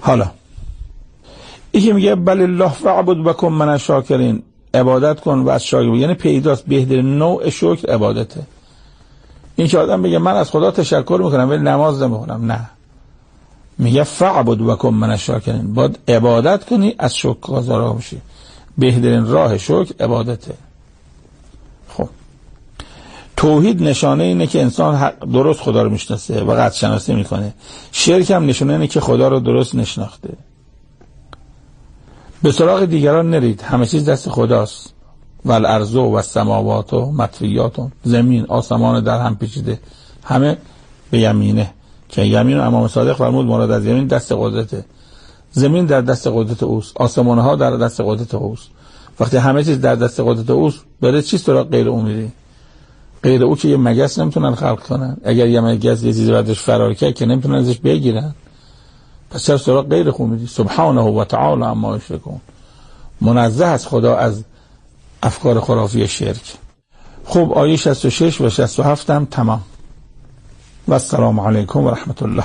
حالا این که میگه بل الله فاعبد و کن من الشاکرین، عبادت کن و از شاکر، یعنی پیداست بهترین نوع شکر عبادته. این که آدم بگه من از خدا تشکر میکنم ولی نماز نمیخونم، نه، میگه فاعبد و کن من الشاکرین، باید عبادت کنی از شکرگزار بشی. بهترین راه شکر عبادته. خب توحید نشانه اینه که انسان درست خدا رو میشناسه و قدر شناسی میکنه. شرک هم نشانه اینه که خدا رو درست نشناخته. به سراغ دیگران نرید، همه چیز دست خداست. والارض و السماوات و مطویات، زمین آسمان در هم پیچیده، همه به یمینه، که یمین امام صادق فرمود مراد از یمین دست قدرته. زمین در دست قدرت اوست، آسمان ها در دست قدرت اوست. وقتی همه چیز در دست قدرت اوست، برای چی سراغ غیر او میری؟ غیر او که یه مگس نمیتونن خلق کنن. اگر یه مگس یه چیزی بعدش فرار کرد که نمیتونن ازش بگیرن، پس چرا سراغ غیر خود میری؟ سبحانه و تعالی عما یشرکون، منزه از خدا از افکار خرافی شرک. خب آیه 66 و 67 هم تمام. و السلام علیکم و رحمت الله.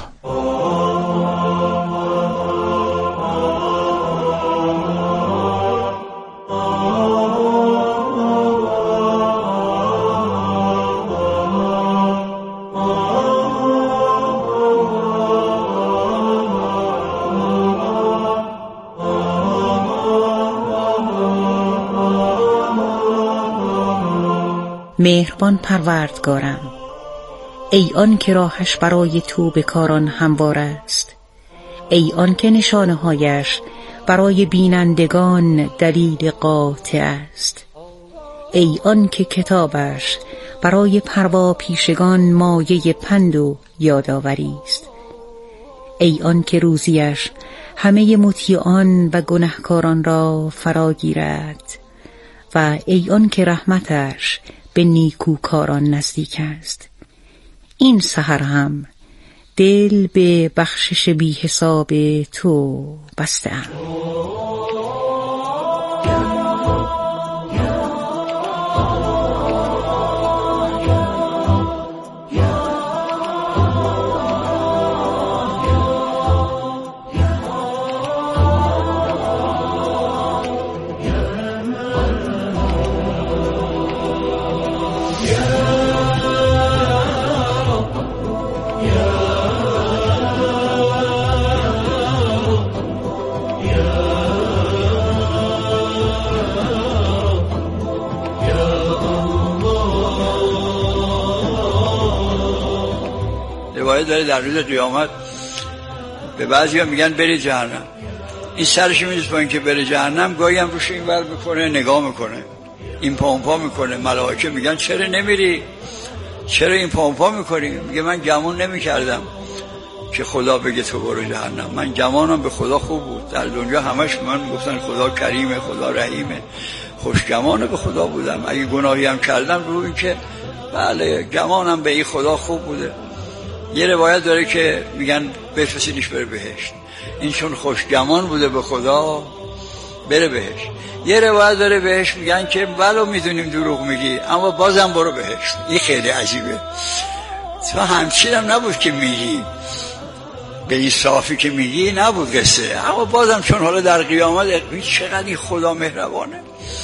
مهربان پروردگارم، ای آن که راهش برای توبه کاران هموار است، ای آن که نشانه هایش برای بینندگان دلیل قاطع است، ای آن که کتابش برای پروا پیشگان مایه پند و یادآوری است، ای آن که روزیش همه مطیعان و گنهکاران را فرا گیرد، و ای آن که رحمتش به نیکوکاران نزدیک است. این سحر هم دل به بخشش بی حساب تو بسته‌ام. روایت داره در روز قیامت به بعضیا میگن بری جهنم، این سرش میذاره با اینکه بره جهنم، گاهی هم روش این ور میکنه نگاه میکنه، این پا اون پا میکنه. ملائکه میگن چرا نمیری، چرا این پا اون پا میکنی؟ میگه من گمان نمیکردم که خدا بگه تو برو جهنم، من گمانم به خدا خوب بود. در دنیا همش من میگفتن خدا کریمه، خدا رحیمه، خوشگمان به خدا بودم. اگه گناهی هم کردم رو این که بله گمانم به این خدا خوب بوده. یه روایت داره که میگن بفرستینش بره بهشت، این چون خوشگمان بوده به خدا بره بهشت. یه روایت داره بهش میگن که ولو میدونیم دروغ میگی اما بازم برو بهشت. این خیلی عجیبه، تو همچین هم نبود که میگی به این صافی که میگی نبود قصه، اما بازم چون حالا در قیامت چقدر این خدا مهربانه.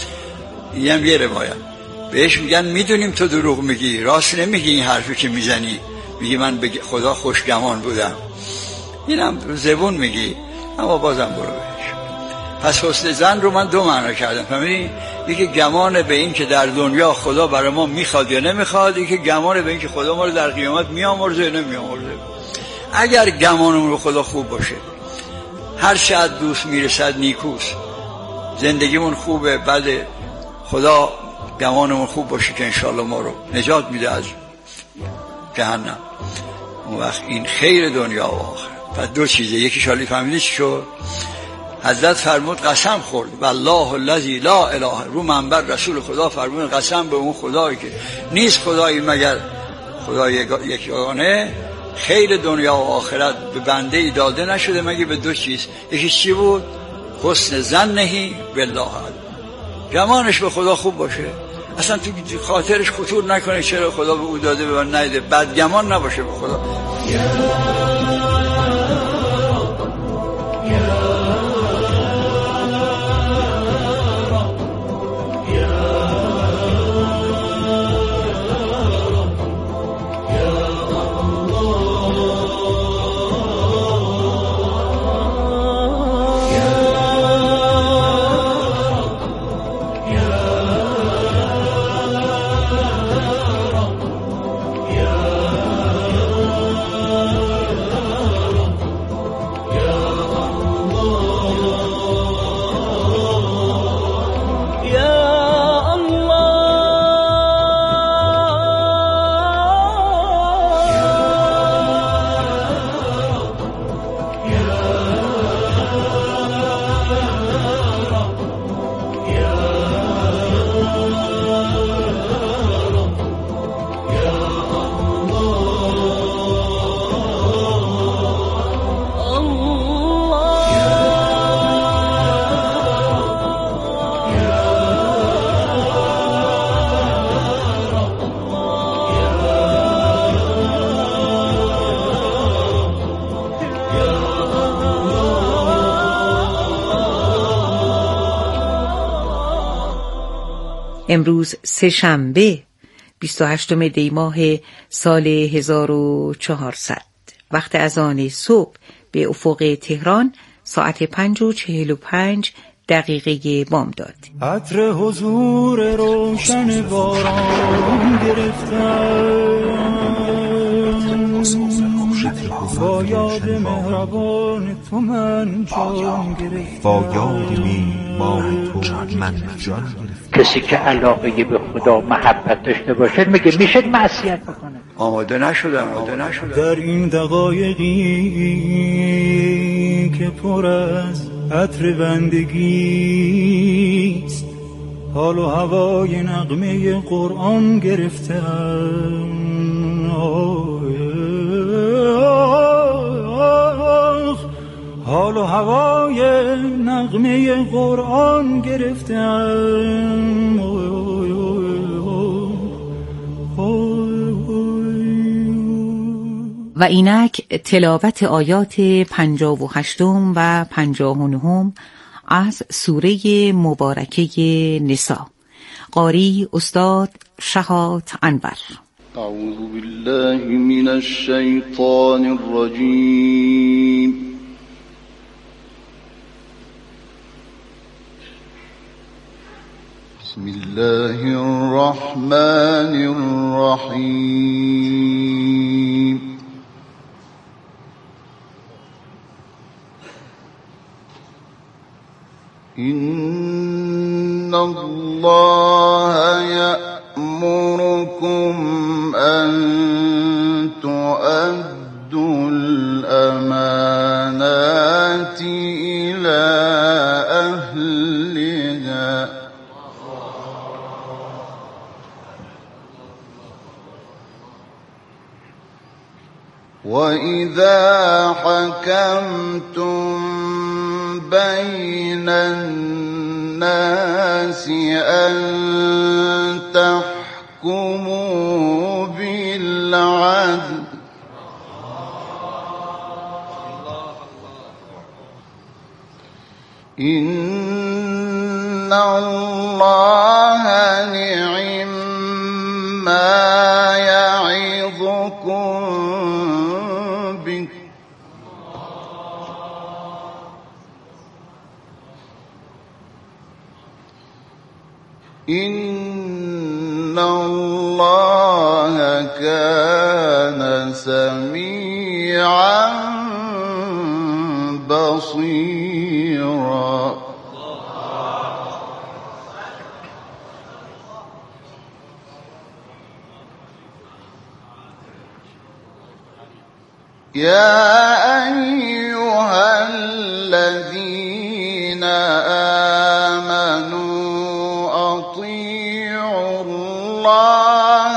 این هم یه روایت بهش میگن میدونیم تو دروغ میگی، راست نمیگی این حرفی که میزنی، میگی من به خدا خوشگمان بودم، اینم زبون میگی اما بازم برو بهش. پس حسن ظن رو من دو معنا کردم، فهمیدی؟ یکی گمان به این که در دنیا خدا برای ما میخواد یا نمیخواد، یکی گمان به این که خدا ما رو در قیامت میامرزه یا نمیامرزه. اگر گمانمون رو خدا خوب باشه، هر چقدر دوست میرسد نیکوست، زندگیمون خوبه، بعد خدا گمانمون خوب باشه که انشالله ما رو نجات میده از جهنم، اون وقت این خیر دنیا و آخرت. پس دو چیزه، یکی شالی فهمیدی چی شد؟ حضرت فرمود قسم خورد والله الذی لا اله، رو منبر رسول خدا فرمود قسم به اون خدایی که نیست خدایی مگر خدای یگانه، خیر دنیا و آخرت به بنده ای داده نشده مگه به دو چیز. یکی چی بود؟ حسن ظنه بالله، گمانش به خدا خوب باشه، اصلا تو خاطرش خطور نکنه چرا خدا به او داده به من ندیده، بدگمان نباشه به خدا. امروز سه‌شنبه 28 دی ماه سال 1400. وقت اذان صبح به افق تهران ساعت 5:45 بامداد. عطر حضور روشن باران گرفتم، با یاد مهربان تو من جان گرفتم، با یاد میهمان تو من جان گرفتم. کسی که علاقه به خدا محبت داشته باشد میگه میشه معصیت بکنه. آماده نشدم. در این دقایقی که پر از عطر بندگیست، حال و هوای نغمه قرآن گرفتم، حال و هوای نغمه قرآن گرفتم. و اینک تلاوت آیات 58 و 59 از سوره مبارکه نساء. قاری استاد شهاب انور. اعوذ بالله من الشیطان الرجیم. بسم الله الرحمن الرحیم. إن الله يأمركم أن تؤدوا الأمانات إلى أهلها وإذا حكمتم بين الناس أن تحكموا بالعدل إن الله نعم ما يعظكم به إن الله كان سميعا بصيرا. يا أيها الذين آمنوا أطيعوا الله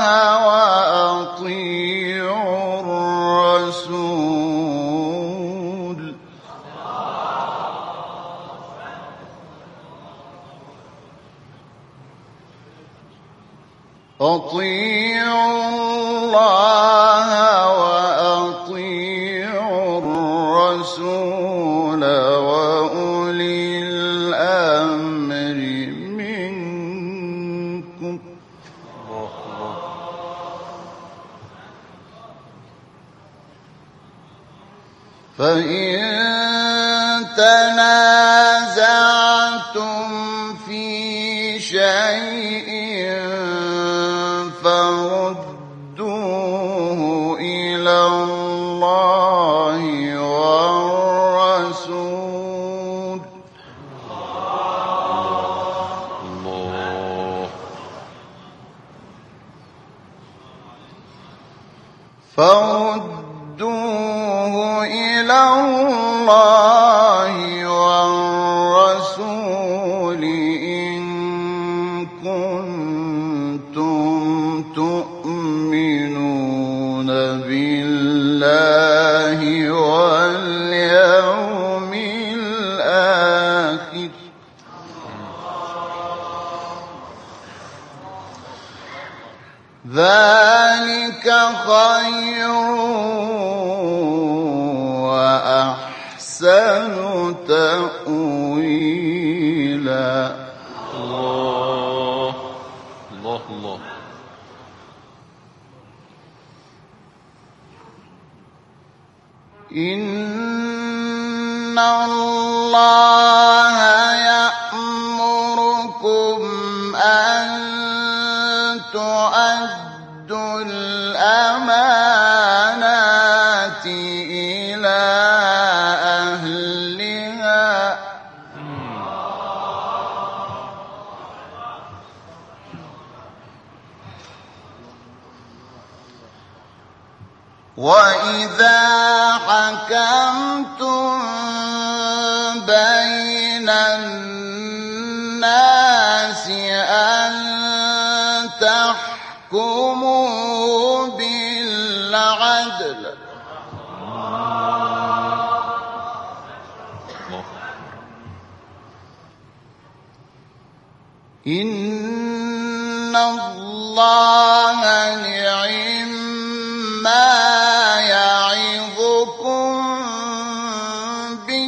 وأطيعوا الرسول أطيعوا الله وأطيعوا الرسول وأولي الأمر منكم فإن تنازعتم في شيء فردوه إلى الله والرسول فردوه إلى الله والرسول إن كنتم تؤمنون بالله واليوم الآخر ذلك خير وأحسن تأويلا. الله. إن الله يأمركم أن تؤدوا الأمانات إلى أهلها وإذا حكمتم بين الناس أن تحكموا بالعدل إن الله نعم ما يعظكم به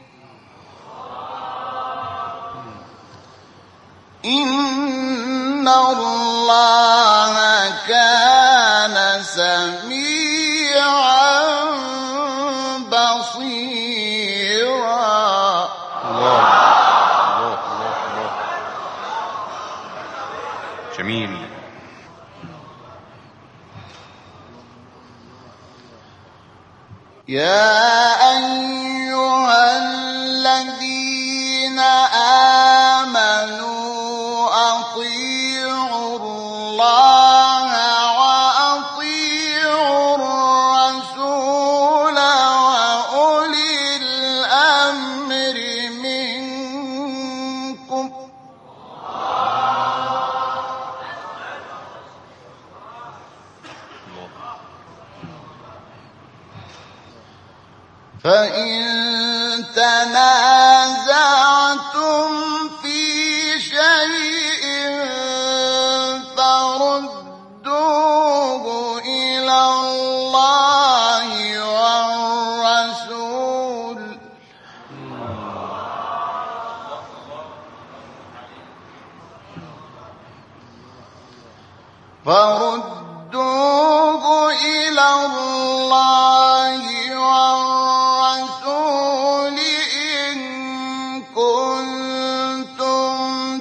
إن الله كان سميعا بصيرا. الله. جميل. يا أيها الذين آمنوا أطيعوا الله وأطيعوا الرسول وأولي الأمر منكم فإن تنازعتم في شيء فردوه إلى الله والرسول إن كنتم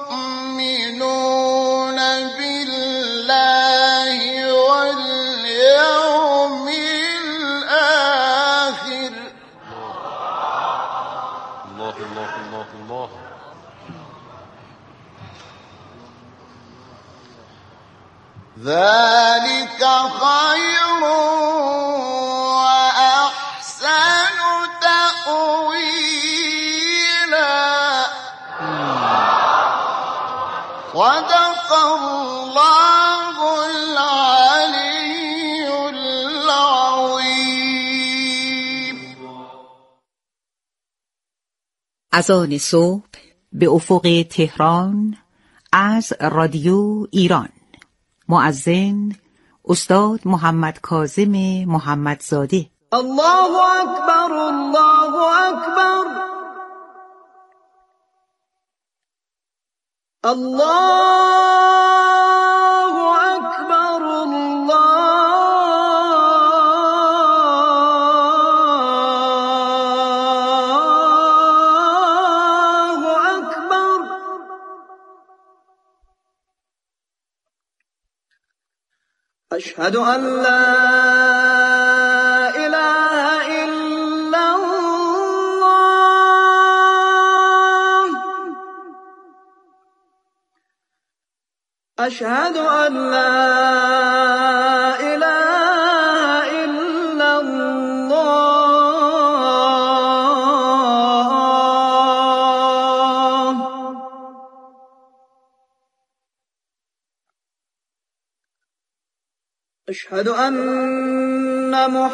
تؤمنون بالله واليوم الآخر. الله. ذلك خير وأحسن تأويلا. صدق الله العلي العظيم. اذان صبح به افق تهران از رادیو ایران. مؤذن استاد محمد کاظم محمدزاده. الله اکبر الله اکبر الله اکبر الله اکبر. اشهد ان لا اله الا الله. اشهد ان لا اله الا الله. اشهد ان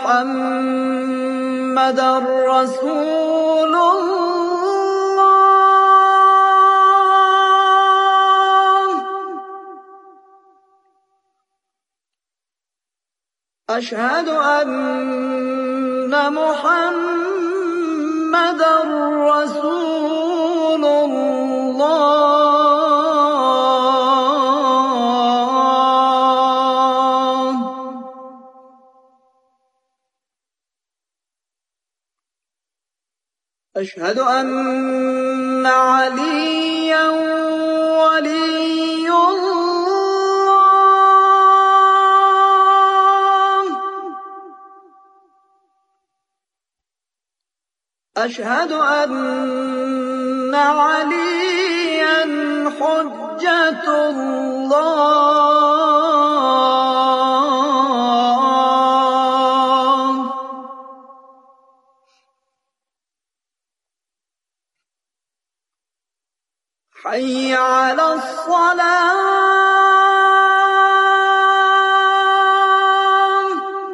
محمدا رسول الله. اشهد ان محمدا رسول الله. أشهد أن عليا ولي الله. أشهد أن عليا حجة الله. حي على الصلاة.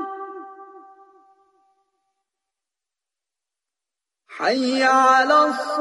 حي على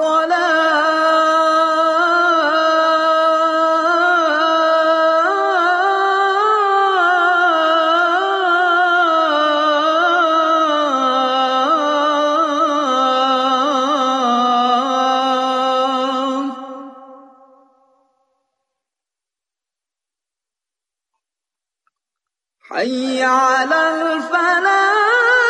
حي على الفلاح.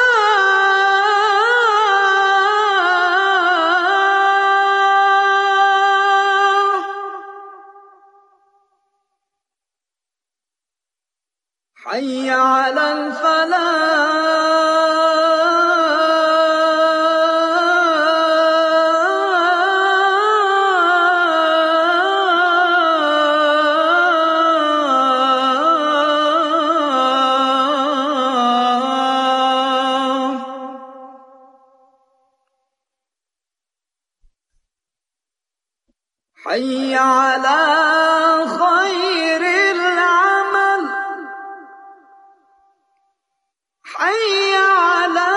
حي على الفلاح. حي على خير العمل. حي على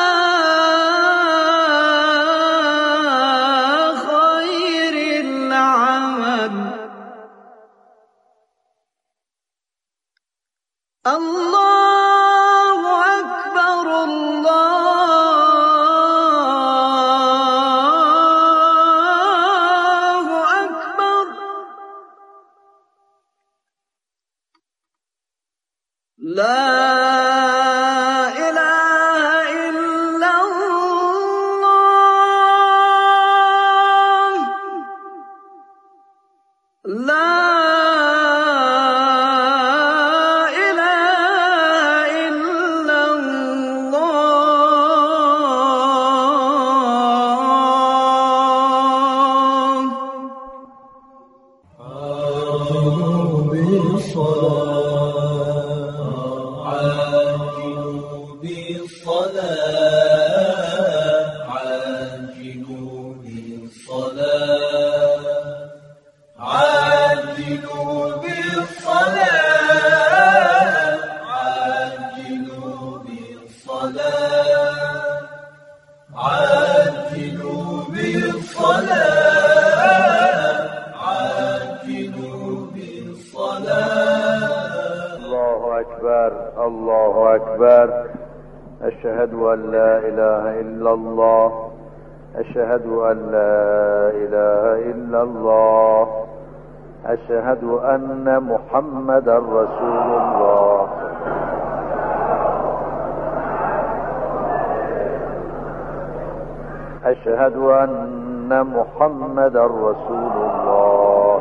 خير العمل. الله أكبر الله أكبر. لا إله إلا الله. لا إله إلا الله. عاجلوا بالصلاة. عاجلوا بالصلاة. عاجلوا بالصلاة. عاجلوا بالصلاة. عاجلوا بالصلاة. عاجلوا بالصلاة. عاجلوا بالصلاة. الله أكبر الله أكبر. أشهد أن لا إله إلا الله. أشهد أن لا إله إلا الله. أشهد أن محمدا رسول الله. أشهد أن محمدا رسول الله.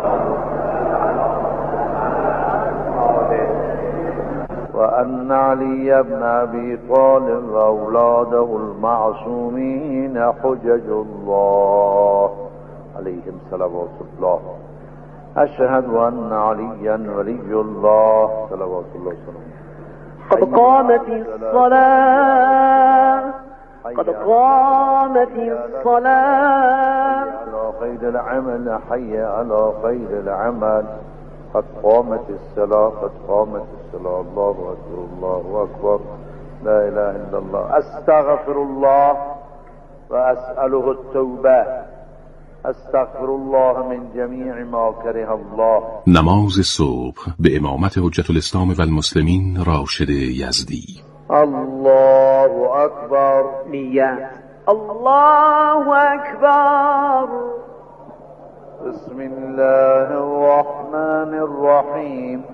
وأن علي بن أبي طالب وأولاده المعصومين حجج الله عليهم صلوات الله. أشهد أن عليا ولي الله صلوات الله وسلامه. قد قامت الصلاة. قد قامت الصلاة. حي على خير العمل. حي على خير العمل. قد قامت الصلاة. قد قامت الصلاة. الله أكبر الله أكبر. لا إله إلا الله. أستغفر الله وأسأله التوبة. استغفر الله من جمیع ما کره الله. نماز صبح به امامت حجت الاسلام و المسلمین راشد یزدی. الله اکبر. نیت. الله اکبر. بسم الله الرحمن الرحیم.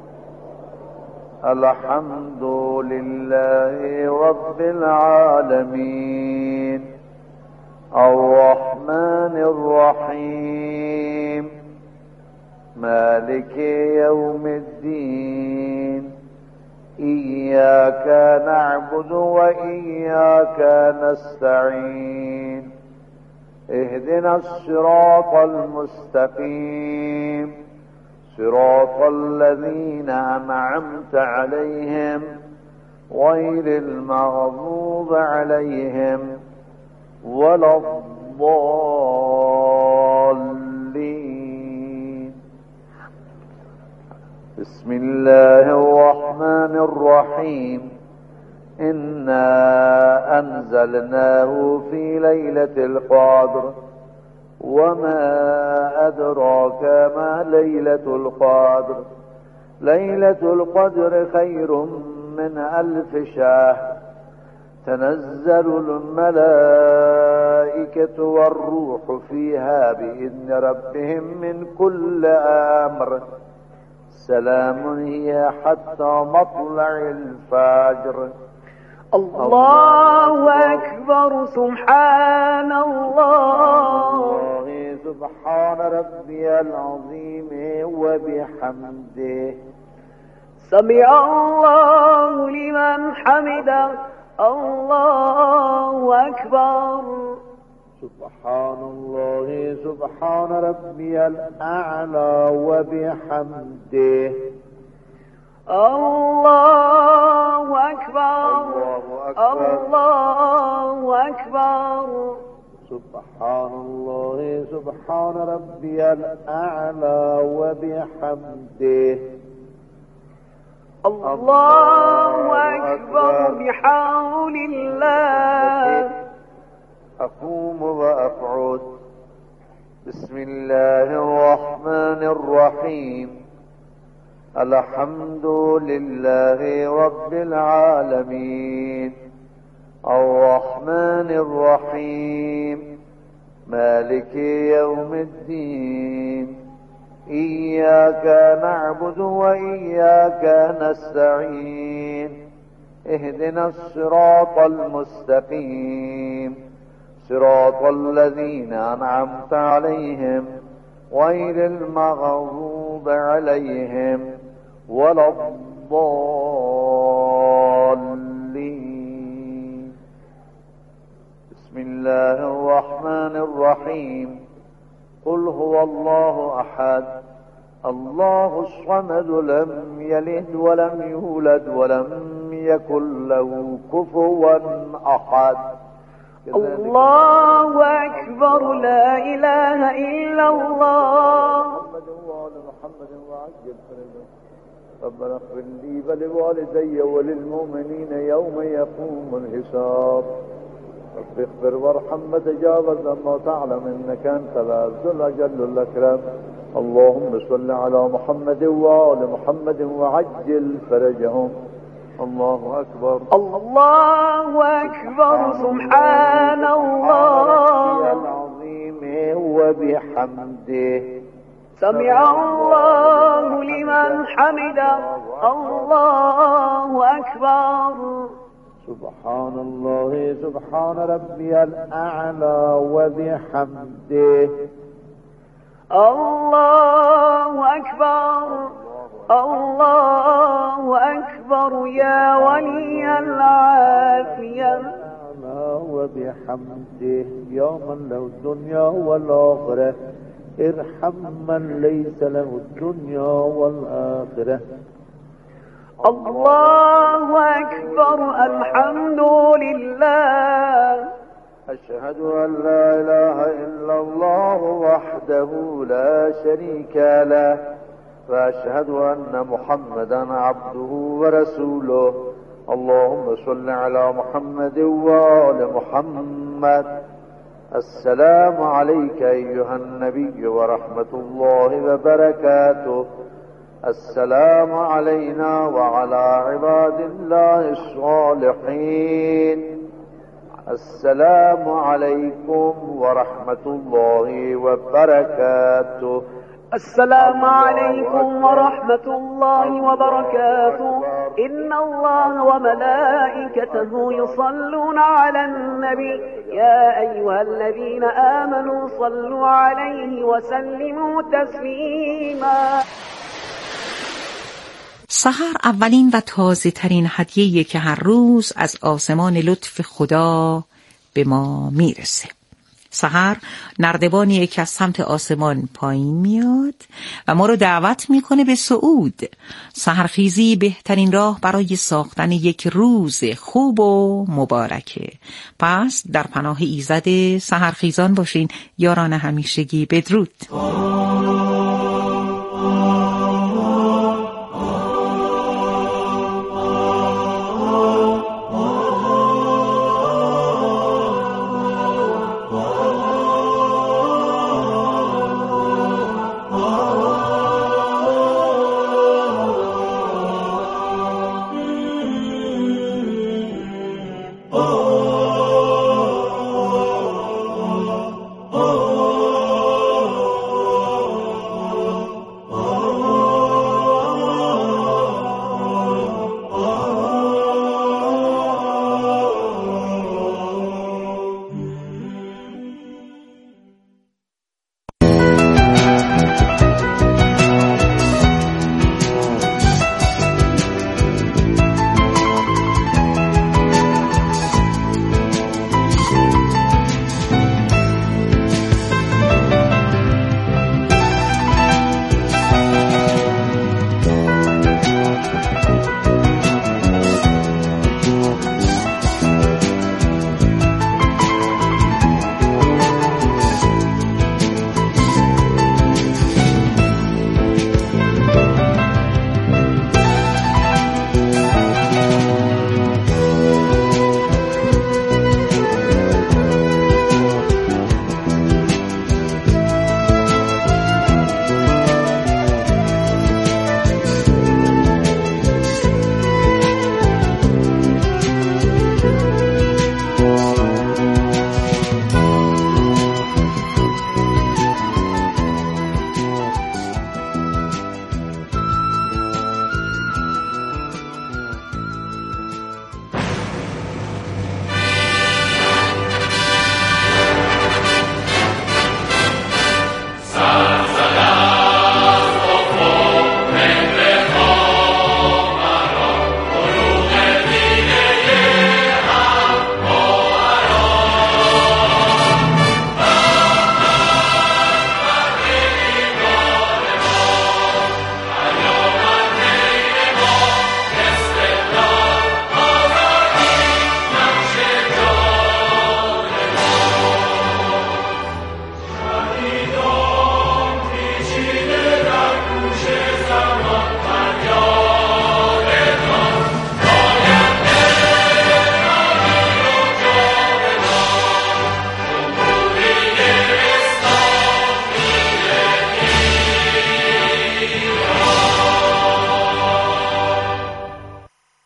الحمد لله رب العالمين. الرحمن نستعين اهدنا الصراط المستقيم صراط الذين أنعمت عليهم غير المغضوب عليهم ولا الضالين. بسم الله الرحمن الرحيم. إنا أنزلناه في ليلة القدر وما أدراك ما ليلة القدر. ليلة القدر خير من 1000 شهر. تنزل الملائكة والروح فيها بإذن ربهم من كل أمر. سلام هي حتى مطلع الفجر. الله أكبر. سبحان الله. سبحان ربي العظيم وبحمده. سمع الله لمن حمده. الله أكبر. سبحان الله سبحان ربي الأعلى وبحمده. الله أكبر. الله أكبر. سبحان الله سبحان ربي الأعلى وبحمده. الله أكبر بحول الله. أقوم وأقعد. بسم الله الرحمن الرحيم. الحمد لله رب العالمين الرحمن الرحيم مالك يوم الدين. إياك نعبد وإياك نستعين. اهدنا الصراط المستقيم صراط الذين أنعمت عليهم غير المغضوب عليهم ولا الضالين. بسم الله الرحمن الرحيم. قل هو الله أحد الله الصمد لم يلد ولم يولد ولم يكن له كفوا أحد. الله أكبر. لا إله إلا الله. ربنا اغفر لي ولوالدي وللمؤمنين يوم يقوم الحساب. رب اغفر وارحم وتجاوز ما تعلم انك انت العز الاجل الاكرم. اللهم صل على محمد وآل محمد وعجل فرجهم. الله أكبر. الله أكبر. سبحان الله العظيم وبحمده. سمع الله لمن حمده. الله أكبر. سبحان الله سبحان ربي الأعلى وبحمده. الله أكبر. الله أكبر. يا ولي العافية. وبحمده. يا من له الدنيا والآخرة ارحم من ليس له الدنيا والآخرة. الله أكبر. الحمد لله. أشهد أن لا إله إلا الله وحده لا شريك له وأشهد أن محمدا عبده ورسوله. اللهم صل على محمد وآل محمد. السلام عليك أيها النبي ورحمة الله وبركاته. السلام علينا وعلى عباد الله الصالحين. السلام عليكم ورحمة الله وبركاته. السلام عليكم ورحمة الله وبركاته. إن الله وملائكته يصلون على النبي يا أيها الذين آمنوا صلوا عليه وسلموا تسليما. سحر اولین و تازه ترین هدیه‌ای که هر روز از آسمان لطف خدا به ما میرسه. سحر نردبانیه که از سمت آسمان پایین میاد و ما رو دعوت میکنه به صعود. سحرخیزی بهترین راه برای ساختن یک روز خوب و مبارکه. پس در پناه ایزد سحرخیزان باشین. یاران همیشگی بدرود.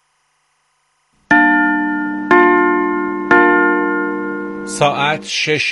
ساعت 6